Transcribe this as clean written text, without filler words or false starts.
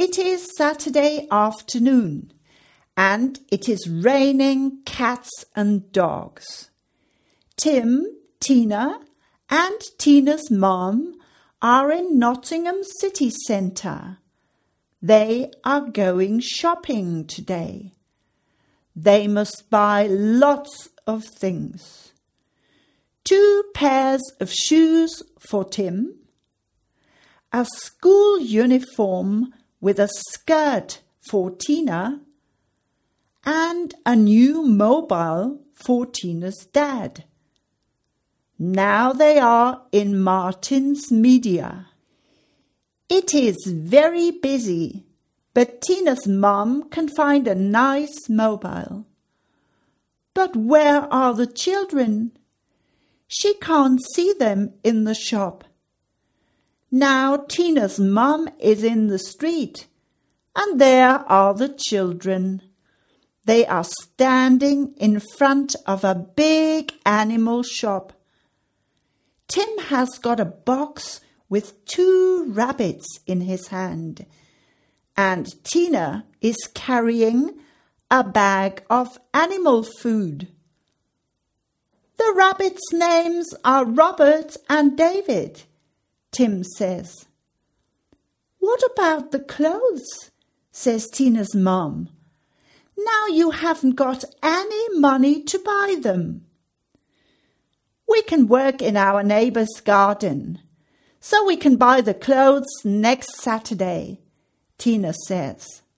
It is Saturday afternoon, and it is raining cats and dogs. Tim, Tina, and Tina's mom are in Nottingham city centre. They are going shopping today. They must buy lots of things. 2 pairs of shoes for Tim, a school uniform with a skirt for Tina, and a new mobile for Tina's dad. Now they are in Martin's Media. It is very busy, but Tina's mum can find a nice mobile. But where are the children? She can't see them in the shop. Now Tina's mum is in the street, and there are the children. They are standing in front of a big animal shop. Tim has got a box with 2 rabbits in his hand, and Tina is carrying a bag of animal food. The rabbits' names are Robert and David, Tim says. What about the clothes? Says Tina's mum. Now you haven't got any money to buy them. We can work in our neighbour's garden, so we can buy the clothes next Saturday, Tina says.